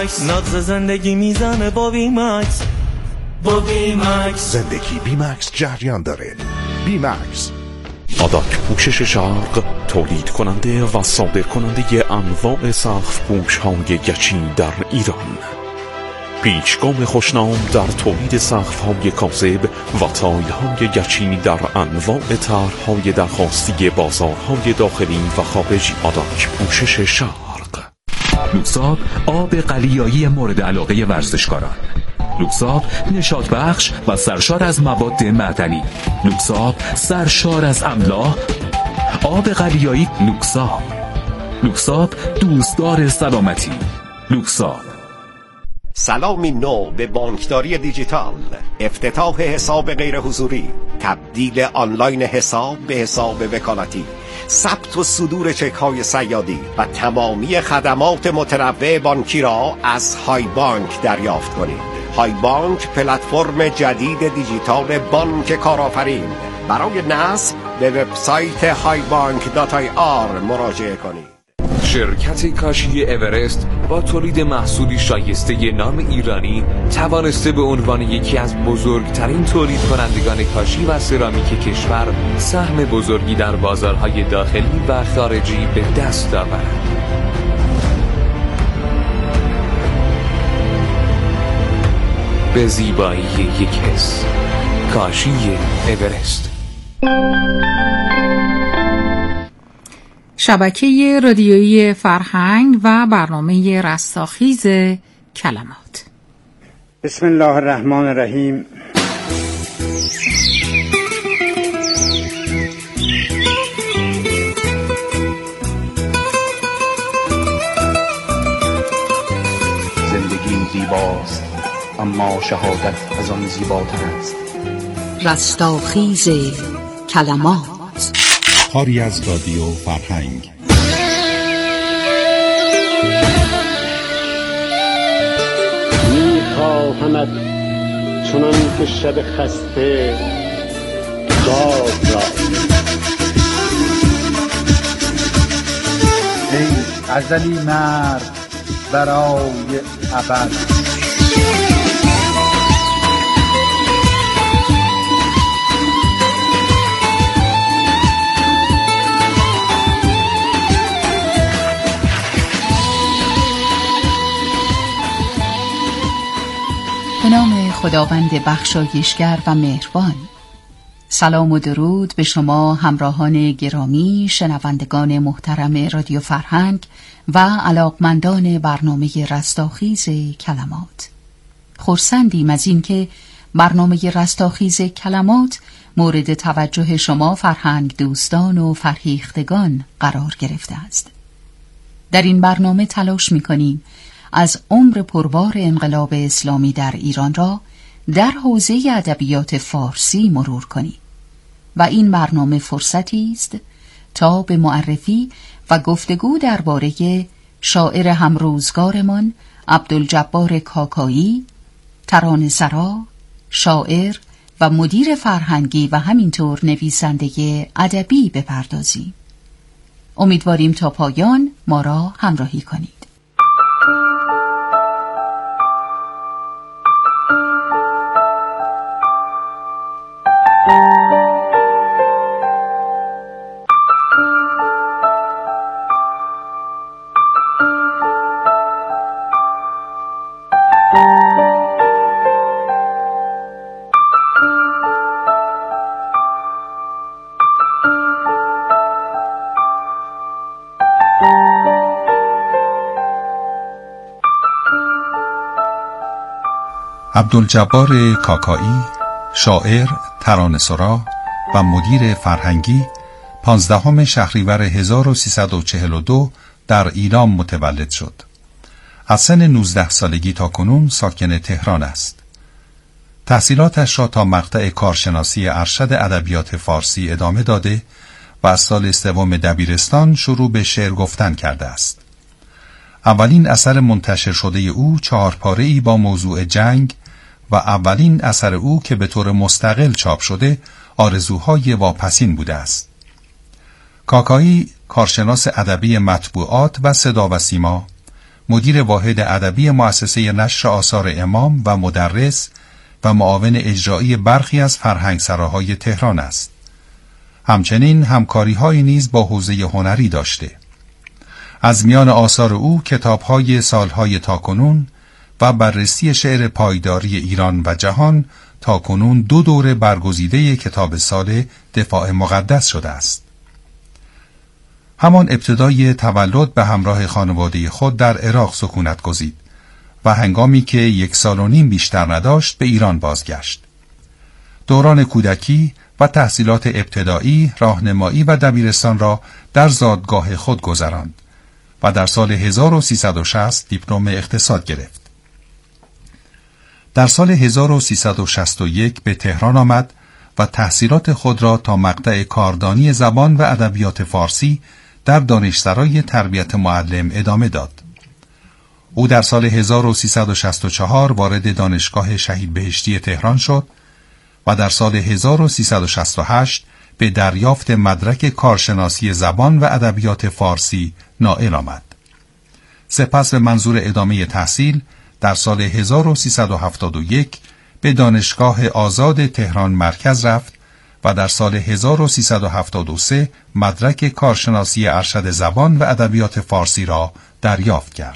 مکس، نقض زندگی میزنه با بی مکس. با بی مکس زندگی بی مکس جریان داره. بی مکس آداک پوشش شرق تولید کننده و صادر کننده انواع سقف پوش های گچی در ایران. پیشگام خوشنام در تولید سقف های کاذب و تایل های گچی در انواع طرح‌های درخواستی بازارهای داخلی و خارجی. آداک پوشش شرق. لوکساب آب قلیایی مورد علاقه ورزشکاران. لوکساب نشاط بخش و سرشار از مواد معدنی. لوکساب سرشار از املاح. آب قلیایی لوکساب. لوکساب دوستدار سلامتی. لوکساب. سلامی نو به بانکداری دیجیتال، افتتاح حساب غیر حضوری، تبدیل آنلاین حساب به حساب وکالتی، ثبت و صدور چک‌های صیادی و تمامی خدمات متنوع بانکی را از های بانک دریافت کنید. های بانک پلتفرم جدید دیجیتال بانک کارآفرین. برای نصب به وبسایت highbank.ir مراجعه کنید. شرکت کاشی اورست با تولید محصولی شایسته نام ایرانی توانسته به عنوان یکی از بزرگترین تولید کنندگان کاشی و سرامیک کشور سهم بزرگی در بازارهای داخلی و خارجی به دست آورد. به زیبایی یک حس. کاشی اورست. شبکه رادیویی فرهنگ و برنامه رستاخیز کلمات. بسم الله الرحمن الرحیم. زندگی زیباست اما شهادت از آن زیباتر است. رستاخیز کلمات. کاری از رادیو فرهنگ. میخواهمت چنان که شب خسته گاو را. ای ازلی مرد برای ابد. به نام خداوند بخشایشگر و مهربان. سلام و درود به شما همراهان گرامی، شنوندگان محترم رادیو فرهنگ و علاقمندان برنامه رستاخیز کلمات. خرسندیم از این که برنامه رستاخیز کلمات مورد توجه شما فرهنگ دوستان و فرهیختگان قرار گرفته است. در این برنامه تلاش می‌کنیم از عمر پربار انقلاب اسلامی در ایران را در حوزه ادبیات فارسی مرور کنیم و این برنامه فرصتی است تا به معرفی و گفتگو درباره شاعر همروزگارمان عبدالجبار کاکایی، ترانه‌سرا، شاعر و مدیر فرهنگی و همینطور نویسنده ادبی بپردازیم. امیدواریم تا پایان ما را همراهی کنید. عبدالجبار کاکایی، شاعر، ترانه‌سرا و مدیر فرهنگی، 15 شهریور 1342 در ایلام متولد شد. از سن 19 سالگی تا کنون ساکن تهران است. تحصیلاتش را تا مقطع کارشناسی ارشد ادبیات فارسی ادامه داده و از سال سوم دبیرستان شروع به شعر گفتن کرده است. اولین اثر منتشر شده او 4 پاره‌ای با موضوع جنگ و اولین اثر او که به طور مستقل چاپ شده آرزوهای واپسین بوده است. کاکایی کارشناس ادبی مطبوعات و صدا و سیما، مدیر واحد ادبی مؤسسه نشر آثار امام و مدرس و معاون اجرایی برخی از فرهنگسراهای تهران است. همچنین همکاری‌هایی نیز با حوزه هنری داشته. از میان آثار او کتاب‌های سالهای تاکنون و بررسی شعر پایداری ایران و جهان تاکنون 2 دوره برگزیده کتاب سال دفاع مقدس شده است. همان ابتدای تولد به همراه خانواده خود در عراق سکونت گزید و هنگامی که 1 سال و نیم بیشتر نداشت به ایران بازگشت. دوران کودکی و تحصیلات ابتدایی، راهنمایی و دبیرستان را در زادگاه خود گذراند و در سال 1360 دیپلم اقتصاد گرفت. در سال 1361 به تهران آمد و تحصیلات خود را تا مقطع کاردانی زبان و ادبیات فارسی در دانشسرای تربیت معلم ادامه داد. او در سال 1364 وارد دانشگاه شهید بهشتی تهران شد و در سال 1368 به دریافت مدرک کارشناسی زبان و ادبیات فارسی نائل آمد. سپس به منظور ادامه تحصیل در سال 1371 به دانشگاه آزاد تهران مرکز رفت و در سال 1373 مدرک کارشناسی ارشد زبان و ادبیات فارسی را دریافت کرد.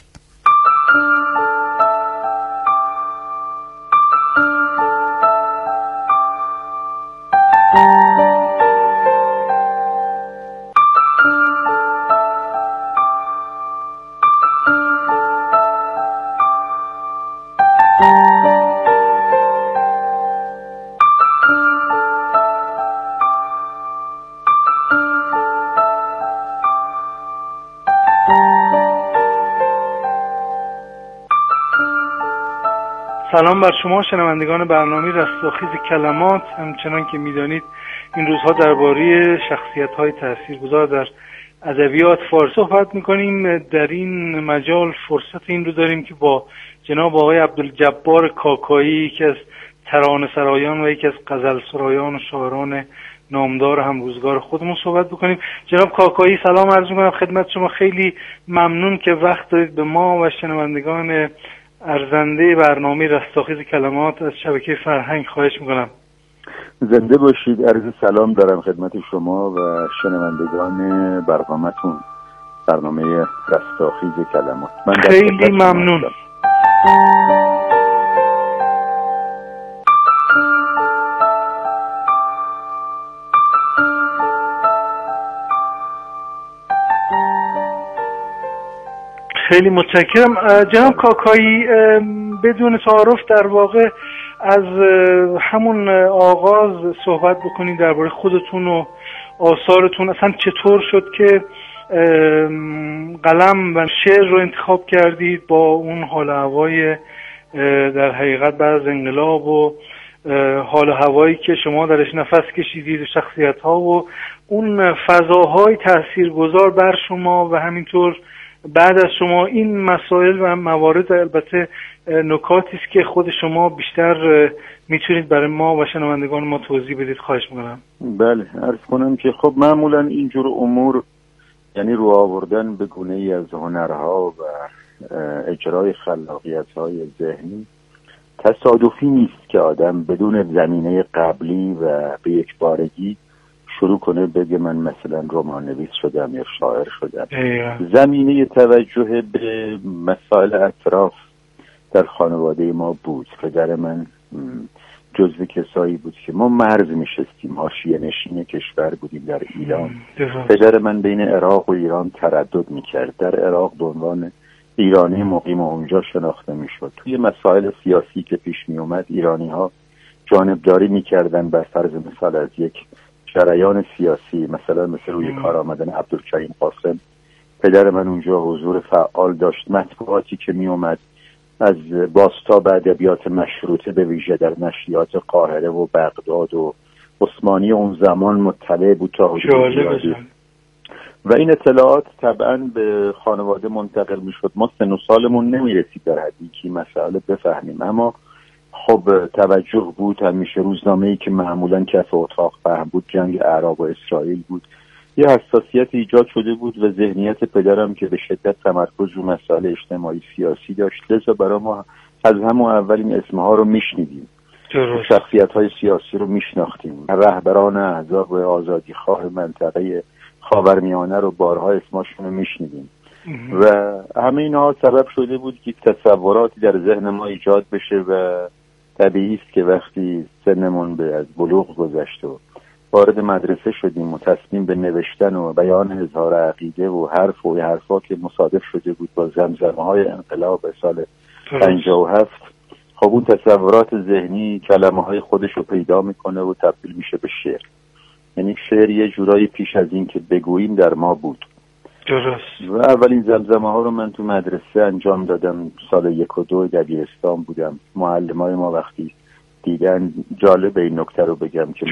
سلام بر شما شنوندگان برنامه رستاخیز کلمات. همچنان که میدانید این روزها درباره شخصیت‌های تاثیرگذار در ادبیات فارسی صحبت می‌کنیم. در این مجال فرصت این رو داریم که با جناب آقای عبدالجبار کاکایی، یکی از ترانه‌سرایان و یکی از غزلسرایان و شاعران نامدار هم روزگار خودمون صحبت بکنیم. جناب کاکایی سلام عرض می‌کنم خدمت شما. خیلی ممنون که وقت دارید به ما و شنوندگان ارزنده برنامه رستاخیز کلمات از شبکه فرهنگ خواهش میکنم. زنده باشید. عرض سلام دارم خدمت شما و شنوندگان برنامه‌تون، برنامه رستاخیز کلمات. من خیلی ممنون. خیلی متشکرم. جناب کاکایی، بدون تعارف در واقع از همون آغاز صحبت بکنید درباره خودتون و آثارتون. اصلا چطور شد که قلم و شعر رو انتخاب کردید با اون حال هوای در حقیقت بعد از انقلاب و حال هوایی که شما درش نفس کشیدید و شخصیت‌ها و اون فضاهای تاثیرگذار بر شما و همینطور بعد از شما این مسائل و موارد، البته نکاتی است که خود شما بیشتر میتونید برای ما و شنوندگان ما توضیح بدید خواهش میکنم. بله، عرض کنم که خب معمولا اینجور امور، یعنی رو آوردن به گونه‌ای از هنرها و اجرای خلاقیت‌های ذهنی تصادفی نیست که آدم بدون زمینه قبلی و به یک بارگی شروع کنه بگه من مثلا رمان نویس شدم یا شاعر شدم. زمینه توجه به مسائل اطراف در خانواده ما بود. پدر من جزو کسایی بود که ما مرز میشستیم، حاشیه نشین کشور بودیم در ایران. پدر من بین عراق و ایران تردد میکرد. در عراق به عنوان ایرانی مقیم اونجا شناخته میشد. توی مسائل سیاسی که پیش میومد ایرانی ها جانبداری میکردن بر فرض مثال از یک جریان سیاسی، مثلا مثل روی کار آمدن عبدالکریم قاسم. پدر من اونجا حضور فعال داشت. مطبوعاتی که می اومد از باستا به ادبیات مشروطه به ویژه در نشریات قاهره و بغداد و عثمانی اون زمان مطلع بود تا حدود زیادی و این اطلاعات طبعا به خانواده منتقل می شد. ما سن و سالمون نمی رسید در حدی که مسائل بفهمیم، اما خب توجه بود. همیشه روزنامه‌ای که معمولاً کف اتاق پهن بود جنگ اعراب و اسرائیل بود. یه حساسیت ایجاد شده بود و ذهنیت پدرم که به شدت تمرکز رو مسائل اجتماعی سیاسی داشت، لذا برای ما از همون اول این اسمها رو میشنیدیم، شخصیت‌های سیاسی رو میشناختیم، رهبران احزاب آزادیخواه منطقه خاورمیانه رو بارها اسمشون رو میشنیدیم و همه اینها سبب شده بود که تصوراتی در ذهن ما ایجاد بشه و طبیعی است که وقتی سنمون به از بلوغ گذشت و وارد مدرسه شدیم و تصمیم به نوشتن و بیان اظهار عقیده و حرفا که مصادف شده بود با زمزمه‌های انقلاب سال 57، خب اون تصورات ذهنی کلمه‌های خودش رو پیدا میکنه و تبدیل میشه به شعر. یعنی شعر یه جورایی پیش از این که بگوییم در ما بود. درست. و اولین زمزمه ها رو من تو مدرسه انجام دادم. سال 1 و 2 دبیرستان بودم. معلمای ما وقتی دیدن، جالب این نکته رو بگم که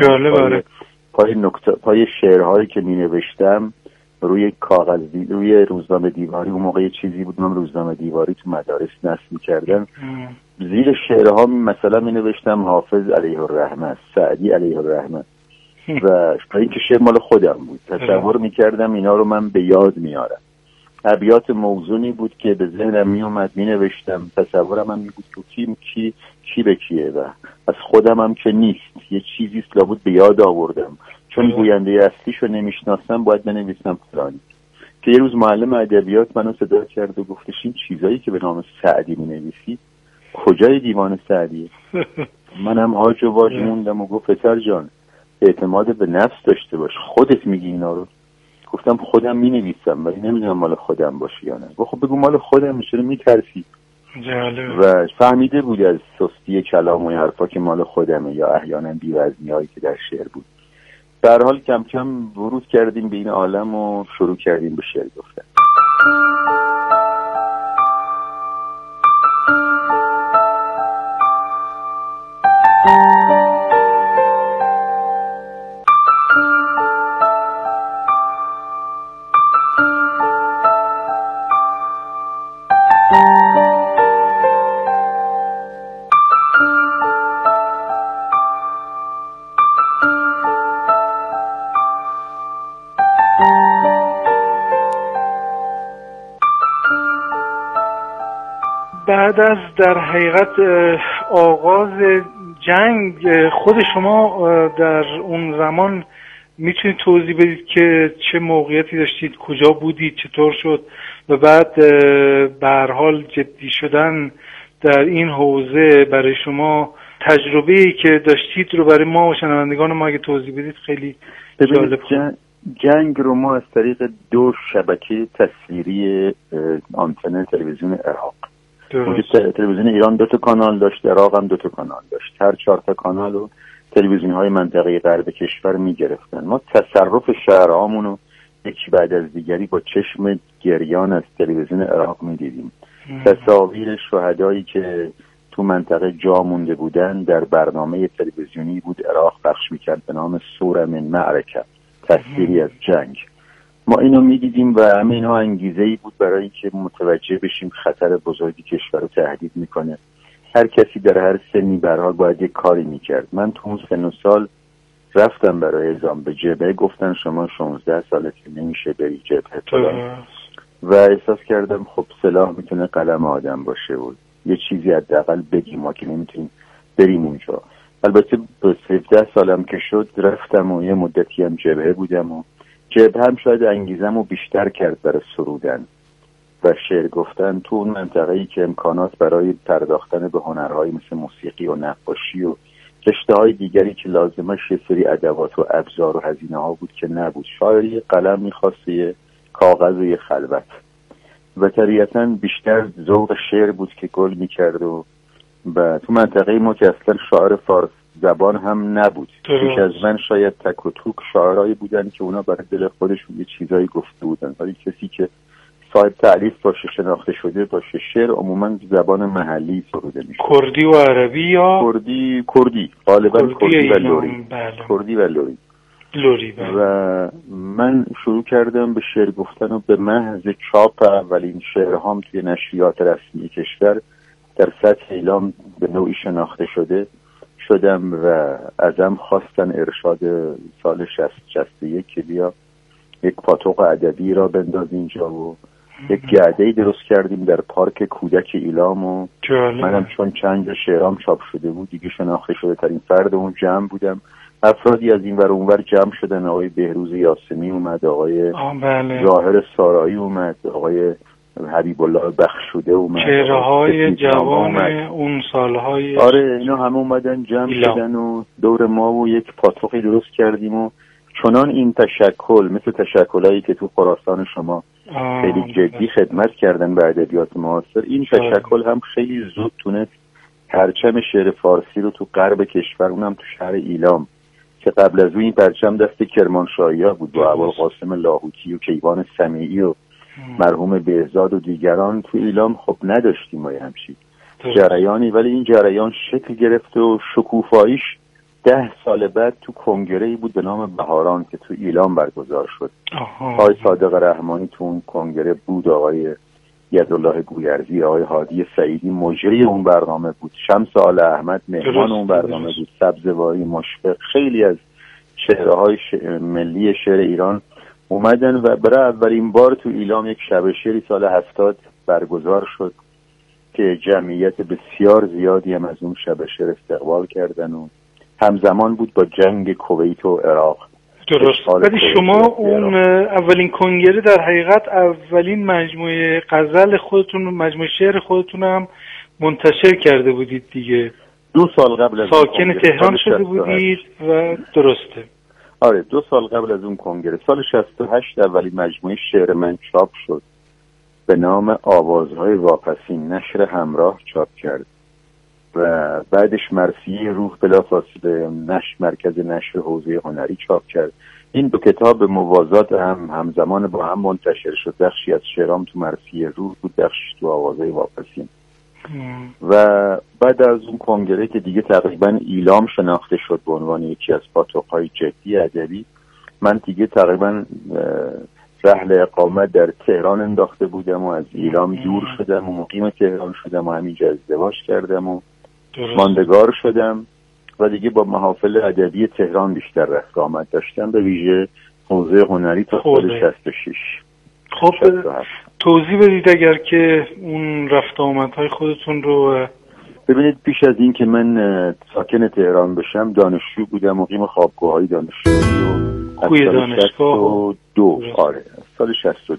پای شعرهایی که می نوشتم روی کاغذی، روی روزنامه دیواری، اون موقع چیزی بود من روزنامه دیواری تو مدارس نصب می‌کردم، زیر شعرها مثلا می نوشتم حافظ علیه الرحمه، سعدی علیه الرحمه و این که شعر مال خودم بود. تصور می‌کردم اینا رو من به یاد میارم. ابیات موزونی بود که به ذهنم میومد مینوشتم. تصورم هم بود که کی به کیه و از خودم هم که نیست، یه چیزی است لابد به یاد آوردم، چون گوینده اصلیشو نمیشناسم باید بنویسم فلانی. که یه روز معلم ادبیات منو صدا کرد و گفتش این چیزایی که به نام سعدی مینویسی کجای دیوان سعدیه؟ منم هاج و واج موندم و گفت پسر جان اعتماد به نفس داشته باش، خودت میگی اینا رو. گفتم خودم مینویسم ولی نمیدونم مال خودم باشه یا نه. خب بگو مال خودم، چرا میترسی؟ و فهمیده بود از سستی کلام و حرفا که مال خودمه یا احیانا بی‌وزنی‌هایی که در شعر بود. به هر حال کم کم ورود کردیم به این عالم و شروع کردیم به شعر گفتن. بعد از در حقیقت آغاز جنگ خود شما در اون زمان میتونید توضیح بدید که چه موقعیتی داشتید، کجا بودید، چطور شد و بعد به هر حال جدی شدن در این حوزه برای شما تجربه‌ای که داشتید رو برای ما و شنوندگان ما اگه توضیح بدید خیلی جالب. جنگ رو ما از طریق 2 شبکه تصویری آنتن تلویزیون عراق، تلویزیون ایران 2 کانال داشت، عراق هم 2 کانال داشت، هر 4 کانال رو تلویزیون‌های منطقه غرب کشور می‌گرفتن. ما تصرف شهرهامون رو یکی بعد از دیگری با چشم گریان از تلویزیون عراق می‌دیدیم. تصاویر شهدایی که تو منطقه جا مونده بودن در برنامه تلویزیونی بود عراق پخش می‌کرد به نام سور من معرکه، تصویری از جنگ. ما اینو می‌دیدیم و همه اینها انگیزه‌ای بود برای اینکه متوجه بشیم خطر بزرگی کشور رو تهدید می‌کنه. هر کسی در هر سنی به هر حال باید یک کاری می‌کرد. من تو اون سن و سال رفتم برای اعزام به جبهه، گفتن شما 16 سالته نمیشه بری جبهه و احساس کردم خب سلاح میتونه قلم آدم باشه و یه چیزی حداقل بگیم، ما که نمیتونیم بریم اونجا. البته به 17 سالم که شد رفتم و یه مدتی هم جبهه بودم و جبهه هم شاید انگیزم رو بیشتر کرد برای سرودن و شعر گفتن تو اون منطقه‌ای که امکانات برای پرداختن به هنرهای مثل موسیقی و نقاشی و رشته‌های دیگری که لازمش یه سری ادوات و ابزار و هزینه‌ها بود که نبود. شاعری قلم می‌خواست، یه کاغذ و یه خلوت و طبیعتاً بیشتر ذوق شعر بود که گل می‌کرد و تو منطقه ما که اصلا شاعر فارس زبان هم نبود. پیش از من شاید تک و توک شاعرایی بودن که اونا برای دل خودشون یه چیزایی گفته بودن، ولی کسی که صاحب تألیف باشه، شناخته شده باشه، شعر عموما زبان محلی سروده میشه. کردی و عربی یا کردی غالبا کردی و لوری. کردی و لوری. و من شروع کردم به شعر گفتن و به محض چاپ اولین شعرهام توی نشریات رسمی کشور در سطح اعلام به نوعی شناخته شدم و ازم خواستن ارشاد سال 61 که بیا یک پاتوق ادبی را بنداز اینجا و یک گرده‌ای درست کردیم در پارک کودک ایلام و منم چون چند جا شعرام چاپ شده بود دیگه شناخته شده ترین فرد اون جمع بودم. افرادی از این ور اون ور جمع شدن، آقای بهروز یاسمی اومد، آقای ظاهر سارایی اومد، آقای حبیب الله بخشوده اومد، چهره‌های جوان اون سال‌های آره اینا همه اومدن جمع شدن و دور ما و یک پاتوقی درست کردیم و چنان این تشکل مثل تشکلایی که تو خراسان شما خیلی جدی خدمت کردن به ادبیات معاصر، این تشکل هم خیلی زود تونست پرچم شعر فارسی رو تو غرب کشور، اونم تو شهر ایلام که قبل از اون این پرچم دست کرمانشاهی‌ها بود با ابوالقاسم لاهوتی و کیوان سمیعی و مرحوم بهزاد و دیگران، تو ایلام خب نداشتیم ما همچین جریانی، ولی این جریان شکل گرفت و شکوفاییش 10 سال بعد تو کنگره‌ای بود به نام بهاران که تو ایلام برگزار شد. آقای صادق رحمانی تو اون کنگره بود، آقای یدالله گویرزی، آقای هادی سعیدی مجری اون برنامه بود، شمس آل احمد مهمان اون برنامه بود، سبزواری مشفق، خیلی از چهره‌های ملی شعر ایران اومدن و برای اولین بار تو ایلام یک شب شعری سال 70 برگزار شد که جمعیت بسیار زیادی هم از اون شب شعر استقبال کردن و همزمان بود با جنگ کویت و عراق. درست. ولی شما اون اولین کنگره در حقیقت اولین مجموعه غزل خودتون، مجموعه شعر خودتون هم منتشر کرده بودید دیگه. 2 سال قبل از ساکن تهران شده بودید و درسته. آره 2 سال قبل از اون کنگره سال 68 اولین مجموعه شعر من چاپ شد به نام آوازهای واپسین، نشر همراه چاپ کرد و بعدش مرثیه روح بلافاصله مرکز نشر حوزه هنری چاپ کرد. این 2 کتاب موازات همزمان با هم منتشر شد، بخشی از شعرام تو مرثیه روح بود، بخشی تو آوازهای واپسین. و بعد از اون کنگره که دیگه تقریبا ایلام شناخته شد به عنوان یکی از پاتوق‌های جدی ادبی، من دیگه تقریبا رحل اقامت در تهران انداخته بودم و از ایلام دور شدم و مقیم تهران شدم و همینجا ازدواج کردم و ماندگار شدم و دیگه با محافل ادبی تهران بیشتر رفت آمد داشتم، به ویژه حوزه هنری تا سال 66. خب توضیح بدید اگر که اون رفت آمدهای خودتون رو. ببینید پیش از این که من ساکن تهران بشم دانشجو بودم، مقیم خوابگاه‌های دانشجویی و کوی دانشگاه 62 آره سال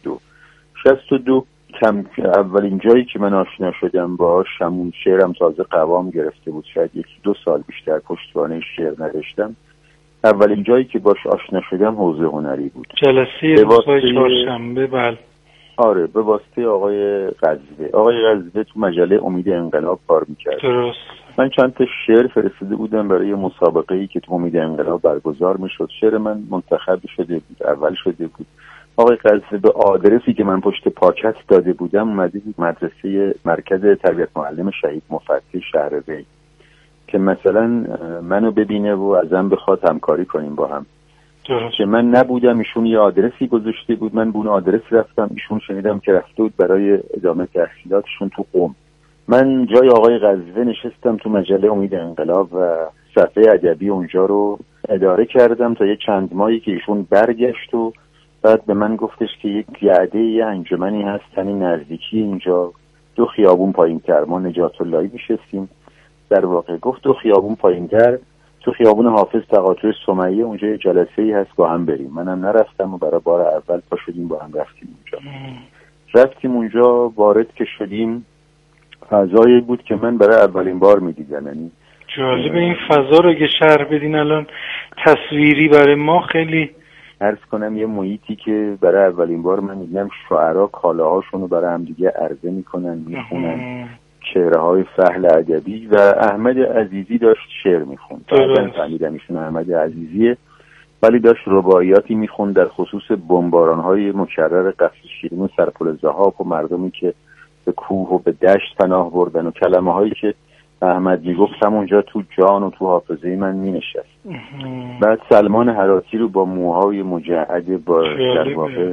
62 کم اولین جایی که من آشنا شدم با همون شعرم تازه قوام گرفته بود، شاید 1-2 سال بیشتر پشتوانه شعر نداشتم. اولین جایی که باش آشنا شدم حوزه هنری بود، جلسه روزهای چهارشنبه. بله آره به واسطه آقای غزوه. آقای غزوه تو مجله امید انقلاب کار میکرد. درست. من چند تا شعر فرستاده بودم برای مسابقه‌ای که تو امید انقلاب برگزار میشد، شعر من منتخب شده بود، اول شده بود. آقای غزوه به آدرسی که من پشت پاکت داده بودم اومده بود مدرسه مرکز تربیت معلم شهید مفتی شهر ری که مثلا منو ببینه و ازم بخواد همکاری کنیم با هم. که من نبودم، ایشون یه آدرسی گذاشته بود، من به اون آدرس رفتم، ایشون شنیدم که رفته بود برای ادامه تحصیلاتشون تو قم. من جای آقای غزوه نشستم تو مجله امید انقلاب و صفحه ادبی اونجا رو اداره کردم تا یه چند ماهی که ایشون برگشت و بعد به من گفتش که یک گرده یه انجمنی هست همین نزدیکی اینجا 2 خیابون پایین‌تر، ما نجات اللهی میشستیم در واقع. گفت 2 خیابون پایین‌تر تو خیابون حافظ تقاطع سمیه اونجا یه جلسه‌ای هست با هم بریم. منم نرفتم و برای بار اول پا شدیم با هم رفتیم اونجا. رفتیم اونجا، وارد که شدیم فضایی بود که من برای اولین بار می‌دیدم. یعنی جالب این فضا رو اگه شرح بدین الان تصویری برای ما خیلی عرض کنم. یه محیطی که برای اولین بار من دیدم شاعرها کالاهاشون رو برای هم دیگه عرضه میکنن، میخونن، شعرهای فحل ادبی و احمد عزیزی داشت شعر میخوند. بعداً فهمیدم ایشون احمد عزیزیه، ولی داشت رباعیاتی میخوند در خصوص بمباران‌های مکرر قصر شیرین و سرپل ضحاک و مردمی که به کوه و به دشت پناه بردن و کلمه‌هایی که احمد میگفت همونجا تو جان و تو حافظه من مینشست. بعد سلمان هراتی رو با موهای مجعد با در واقع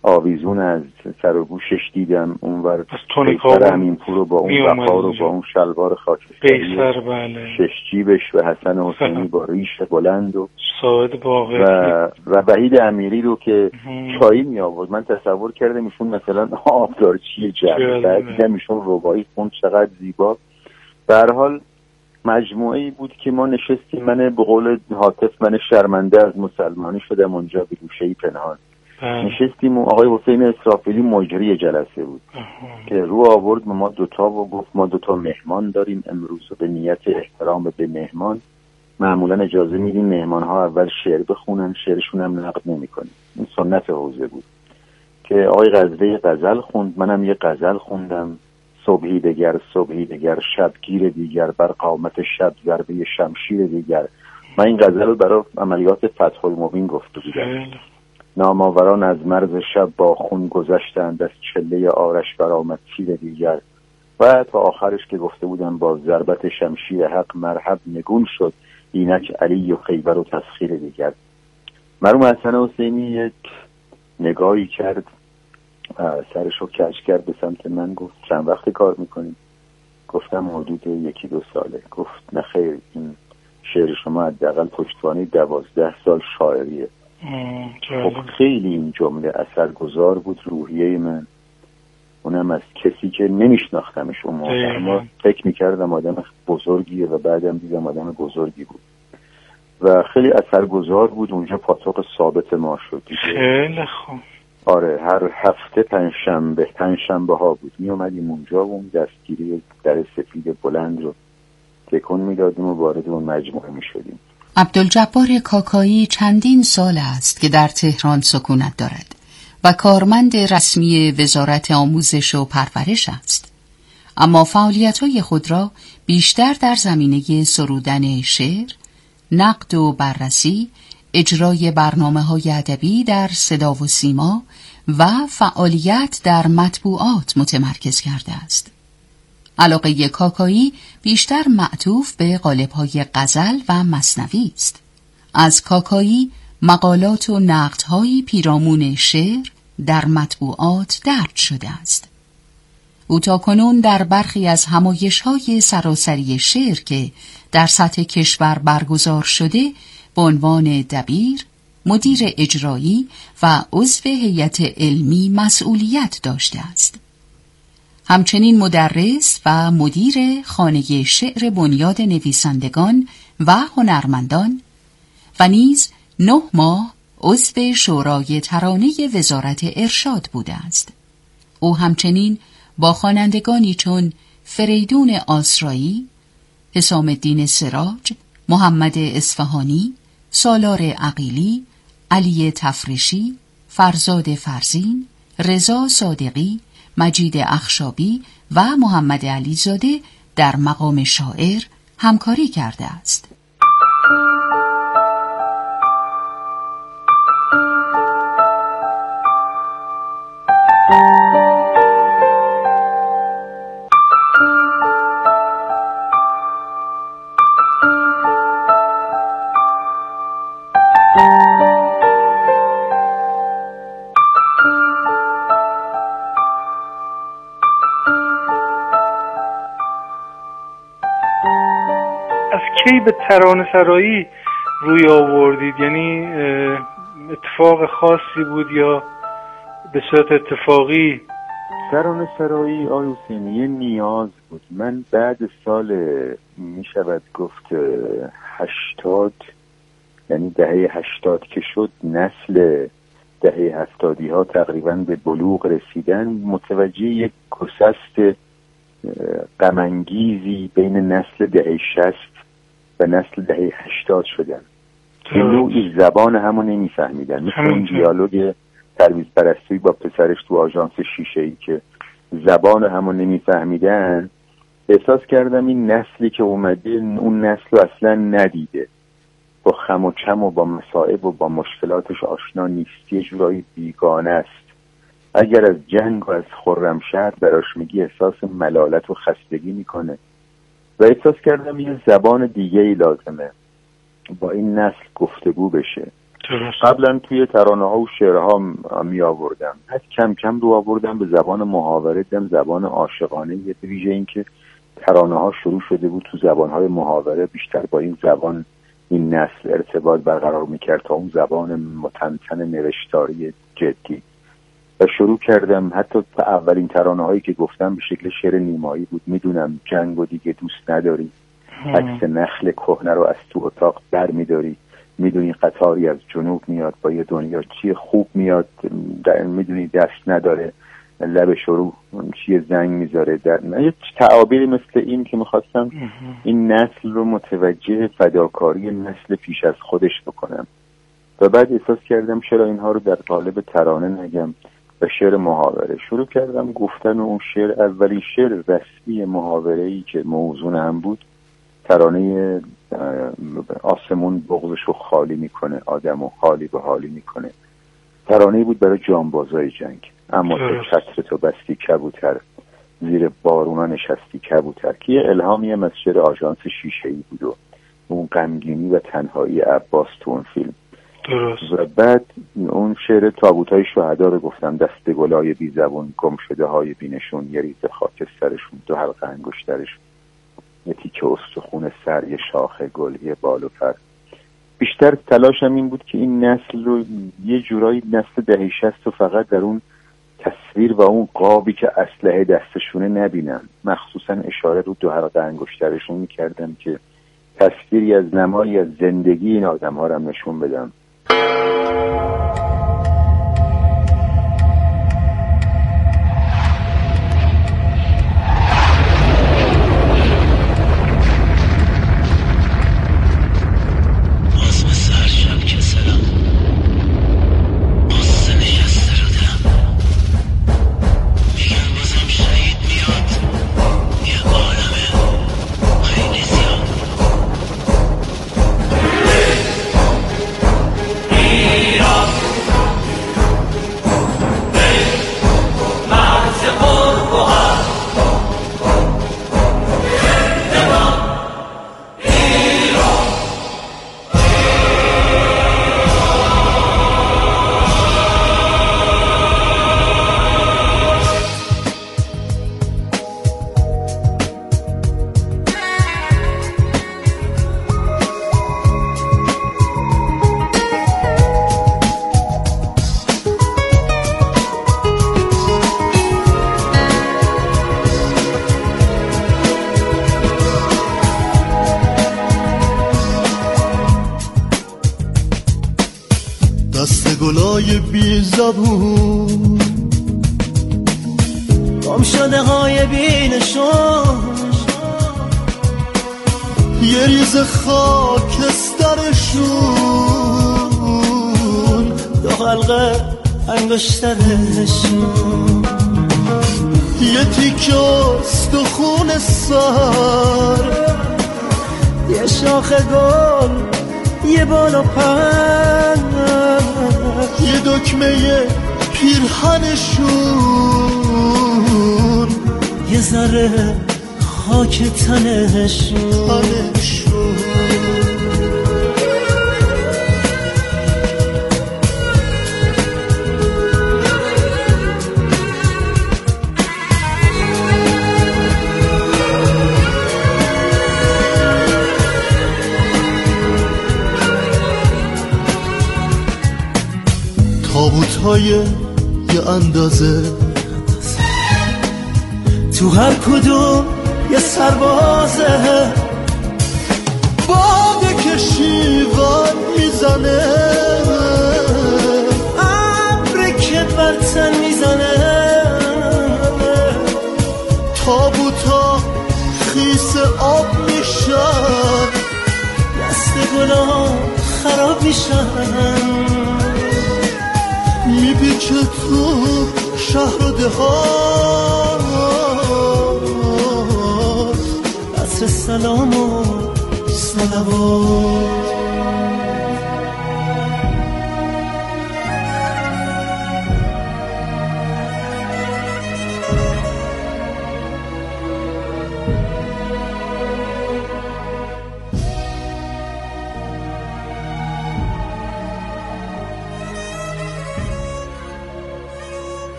آویزون از سر و گوشش دیدم، اونور قیصر امینپور رو با اون وقار و با اون شلوار خاکستری، بله، شش جیبش و حسن حسینی با ریش بلند و ساعد باقی و وحید امیری رو که چایی می آورد. من تصور کردم ایشون مثلا آبدارچی جمع، بعد دیدم ایشون ربایی خوند، چقدر زیبا. به هر حال مجموعه‌ای بود که ما نشستیم، من به قول حاطف من شرمنده از مسلمانی شدم اونجا به گوشه‌ای پنهان. نشستیم و آقای حسین اسرافیلی مجری جلسه بود که رو آورد ما دوتا و گفت ما دوتا مهمان داریم امروز و به نیت احترام به مهمان معمولا اجازه میدیم مهمان ها اول شعر بخونن، شعرشون هم نقد نمی کنیم. این سنت حوزه بود که آقای غزوه غزل خوند، منم یه غزل خوندم، صبحی دگر شبگیر دیگر بر قامت شب ضربه شمشیر دیگر. من این غزل رو برای عملیات فتح المبین گفته بودم. نامآوران از مرز شب با خون گذشتند، از چله آرش برآمد تیر دیگر. و تا آخرش که گفته بودم با ضربت شمشیر حق مرحب نگون شد اینک علی و خیبر و تسخیر دیگر. مرحوم حسن حسینی یک نگاهی کرد، سرشو کج کرد به سمت من، گفت چند وقت کار میکنیم؟ گفتم حدود 1-2 ساله. گفت نه خیر، این شعر شما حداقل پشتوانه 12 سال شاعریه. خب خیلی این جمله اثرگذار بود روحیه من، اونم از کسی که نمیشناختمش اون موقع، اما فکر میکردم آدم بزرگیه و بعدم دیدم آدم بزرگی بود و خیلی اثرگذار بود. اونجا پاتوق ثابت ما شد. خیلی خوب. آره، هر هفته پنجشنبه ها بود می اومدیم اونجا و اون دستگیری در سفید بلند رو تکون میدادیم و وارد اون مجموعه می شدیم. عبدالجبار کاکایی چندین سال است که در تهران سکونت دارد و کارمند رسمی وزارت آموزش و پرورش است، اما فعالیت‌های خود را بیشتر در زمینه سرودن شعر، نقد و بررسی، اجرای برنامه‌های ادبی در صدا و سیما و فعالیت در مطبوعات متمرکز کرده است. علاقه کاکایی بیشتر معطوف به قالب‌های غزل و مثنوی است. از کاکایی مقالات و نقدهایی پیرامون شعر در مطبوعات درج شده است. او تاکنون در برخی از همایش‌های سراسری شعر که در سطح کشور برگزار شده به عنوان دبیر، مدیر اجرایی و عضو هیئت علمی مسئولیت داشته است. همچنین مدرس و مدیر خانه شعر بنیاد نویسندگان و هنرمندان و نیز 9 ماه عضو شورای ترانه وزارت ارشاد بوده است. او همچنین با خوانندگانی چون فریدون آسرایی، حسام الدین سراج، محمد اصفهانی، سالار عقیلی، علی تفریشی، فرزاد فرزین، رضا صادقی، مجید اخشابی و محمد علیزاده در مقام شاعر همکاری کرده است. کی به ترانه سرایی روی آوردید؟ یعنی اتفاق خاصی بود یا به صورت اتفاقی؟ ترانه سرایی آقای حسینی یه نیاز بود. من بعد سال می شود گفت 80، یعنی دهه 80 که شد، نسل دهه 70 ها تقریبا به بلوغ رسیدن، متوجه یک گسست غم‌انگیزی بین نسل دهه 60 و نسل دهه 80 شدن. این نوعی زبان همو نمیفهمیدن، مثل اون دیالوگ ترویز پرستویی با پسرش تو آژانس شیشه‌ای که زبان همو نمیفهمیدن. احساس کردم این نسلی که اومده اون نسل رو اصلا ندیده، با خم و چم و با مصائب و با مشکلاتش آشنا نیست، یه جورایی بیگانه است. اگر از جنگ و از خرمشهر براش میگی احساس ملالت و خستگی میکنه و احساس کردم یه زبان دیگه ای لازمه با این نسل گفتگو بشه. قبلا توی ترانه ها و شعرها می آوردم، از کم کم رو آوردم به زبان محاوره، زبان عاشقانه. یه ویژه این که ترانه ها شروع شده بود تو زبان های محاوره، بیشتر با این زبان این نسل ارتباط برقرار میکرد تا اون زبان متنتن نوشتاری جدی. و شروع کردم حتی اولین ترانه هایی که گفتم به شکل شعر نیمایی بود. میدونم جنگ و دیگه دوست نداری، عکس نخل کهنه رو از تو اتاق در میداری، میدونی قطاری از جنوب میاد با یه دنیا چی خوب میاد، میدونی دست نداره لب شروع چی زنگ میذاره. یه تعابیری مثل این که میخواستم این نسل رو متوجه فداکاری نسل پیش از خودش بکنم و بعد احساس کردم چرا اینها رو در قالب ترانه نگم و شعر محاوره شروع کردم گفتن. و اون شعر اولین شعر رسمی محاوره‌ای که موزون هم بود ترانه آسمون بغضشو خالی میکنه، آدمو خالی به حالی میکنه. ترانه‌ای بود برای جانبازای جنگ. اما تو چتر تو بستی کبوتر، زیر بارونا نشستی کبوتر، که یه الهامی هم از شعر آژانس شیشه‌ای بود و اون غمگینی و تنهایی عباس تو اون فیلم. درست. و بعد اون شعر تابوتای شهدا رو گفتم. دست گلای بی زبون، گم شده های بینشون، یه ریز خاکسترشون، دو حلقه انگشترشون، یه تیکه استخون سر، یه شاخه گل، یه بال و پر. بیشتر تلاشم این بود که این نسل رو یه جورایی نسل دهه 60 رو فقط در اون تصویر و اون قابی که اسلحه دستشونه نبینم. مخصوصا اشاره رو دو حلقه انگشترشون میکردم که تصویری از نمایی از زندگی این آدم ها رو نشون بدم. گلای بی زبون، گم شده های بینشون، یه ریز خاکسترشون، دو حلقه انگشترشون، یه تیکه استخون سر، یه شاخه گل، یه بال و پر، یه دکمه پیرهنشون، یه ذره خاک تنشون. تابوت‌های یه اندازه، تو هر کدوم یه سربازه، باده که شیوان میزنه، ابری که برتن میزنه، تابوتا خیس آب میشن، دست گلا خراب میشن، میپیچه تو شهر و دهات، عصر سلام و صلوات.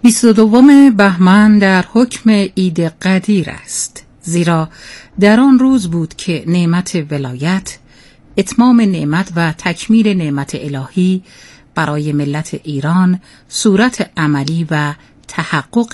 22 بهمن در حکم عید قدیر است، زیرا در آن روز بود که نعمت ولایت، اتمام نعمت و تکمیل نعمت الهی برای ملت ایران صورت عملی و تحقق